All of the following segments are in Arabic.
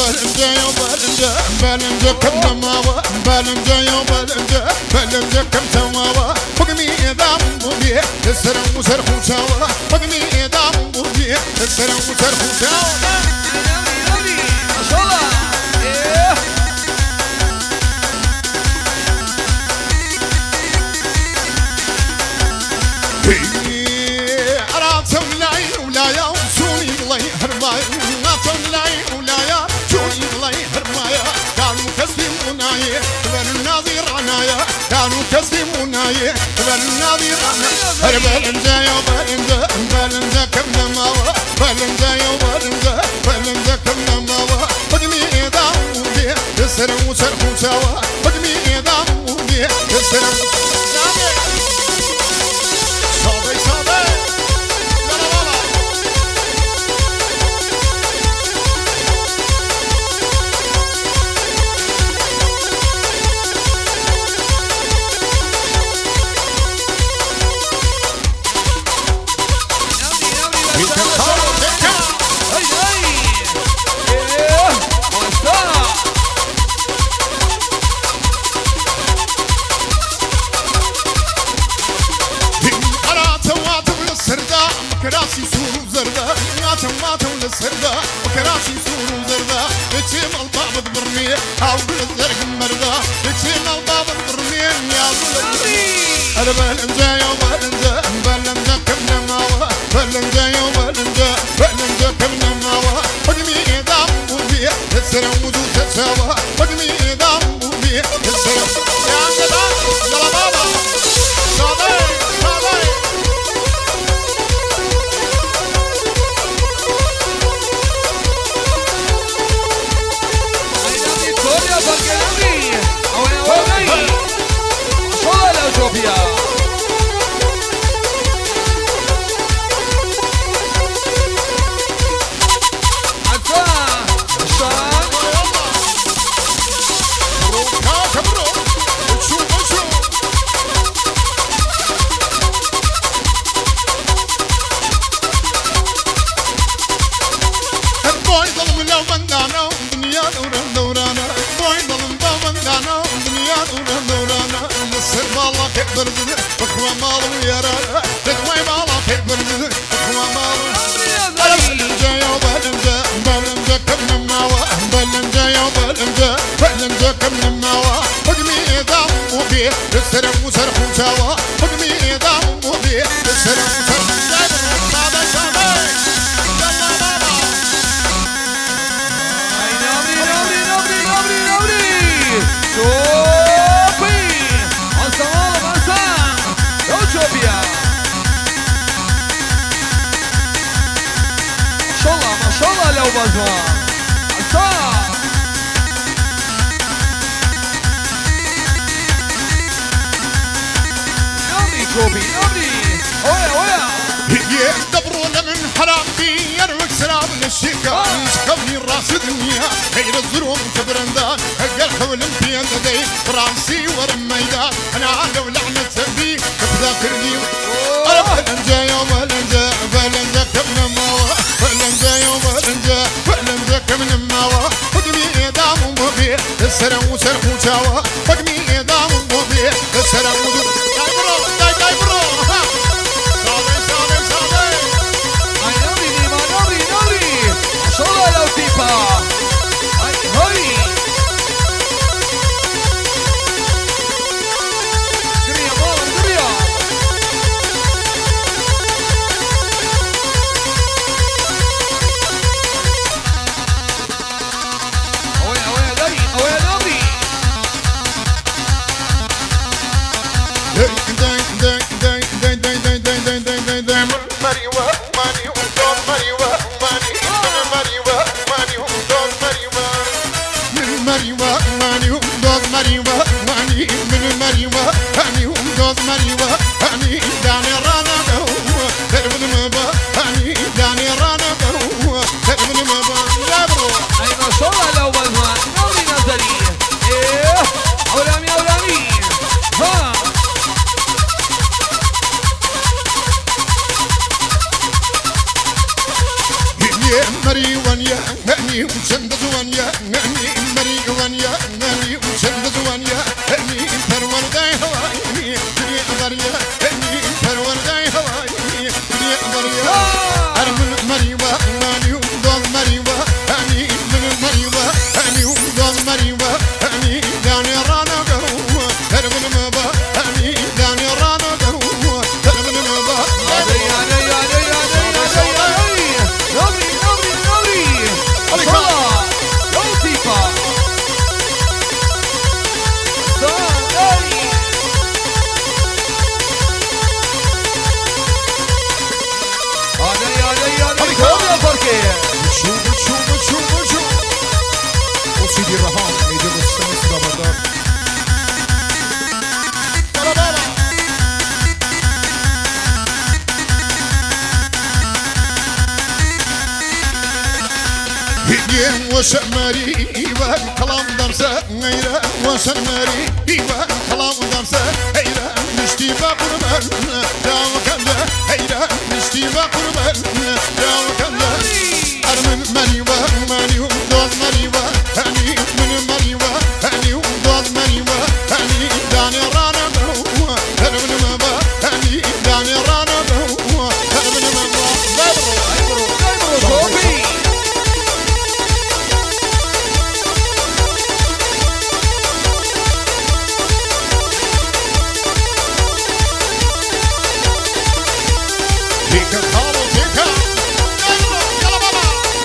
بلنجا يا بلنجا بلنجا كم نماوة بلنجا يا بلنجا بلنجا كم سماوة بقمي دام بوبي تسرم وسر خوشاوة بقمي دام بوبي تسرم وسر خوشاوة ما شاء الله أراتم العين ولايا وشوني بلاي هرباي أراتم العين ولايا شوني بلاي هرباي كانوا كسبوناي تبر الناظر عنايا كانوا كسبوناي تبر الناظر عنايا بلنجا يا بلنجا بلنجا كم نماوة بلنجا يا بلنجا بلنجا كم نماوة بقمي دام بيه تسرم وسر خوشاوة بقمي دام بيه تسرم صابي صابي يلا والله كراسي سور وزرده ماتوا للسرده وكراسي سور وزرده بتشيم الباب برميه او بالزرق مرده بتشيم الباب برميه يا انا بلنجا يا بلنجا بلنجا كم نماوه بلنجا يا بلنجا بلنجا كم نماوه بقمي دام بوبي تسرم وجود تساوى بقمي دام بوبي تسرم يا جدع يلا بابا صابي صابي بخوا مالو يرانا تدوي مالا تبرد بخوا مالو بلنجا يا بلنجا بلنجا كم نماوة بلنجا يا بلنجا بلنجا كم نماوة بقمي دام بوبي تسرم وسر خوشاوة بقمي دام بوبي تسرم وسر صابي صابي يلا بابا نوري شوبي ما شاء الله لو بزمان نوري شوبي نوري ويا يدبرون من حرام في يروك سلام للشيكا يشكوني الراس دنيا غير الظروف كبرندان هقر خول في يدي راسي ورميدان انا عاقب لعنة سبي كفذاكرني بلنجا يا بلنجا بلنجا كم نماوة بلنجا يا بلنجا بلنجا كم نماوة بقمي دام بوبي تسرم وسر خوشاوة بقمي دام بوبي تسرم وسر داي برو شو لو تيبا هاي جريا ماما جريا اويا داي اويا نوبي هني وشند زوانيا هني مري وانيا هني وشند زوانيا هني فرور داي هواي دنيا بريا هني فرور داي هواي دنيا بريا أرمل مريوا هني ودول مريوا هني من مريوا هني ودول مريوا هني داني رانا قروا أرمل مبا هني داني رانا قروا أرمل مبا شوف وسيدي الرهان يجيب السمس بابردار هديه وشمري ايوه كلام درسه غيره وشمري ايوه كلام درسه هيره نشتي بقربان داو كله هيره نشتي بقربان داو كله ارمن مريوه مريو دوز مريوه هني من مريوه هني دوز مريوه هني داني رانا بهو ارمن مبا هني داني رانا بهو ارمن مبا دايبرو صوفي تيكا خالو تيكا يلا بابا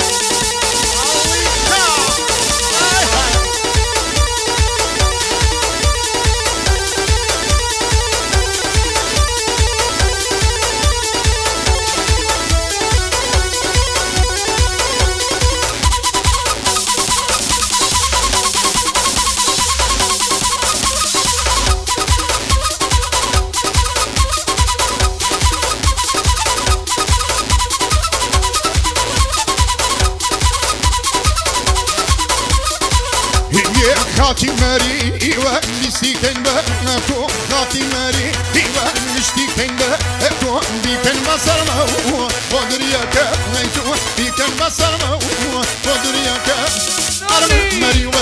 خاتي ماري ايوه نسيتن بأكو خاتي ماري ايوه نشتيكن بأكو بيكن بصر مو ودرياك نيتو بيكن بصر مو ودرياك ارمي ماري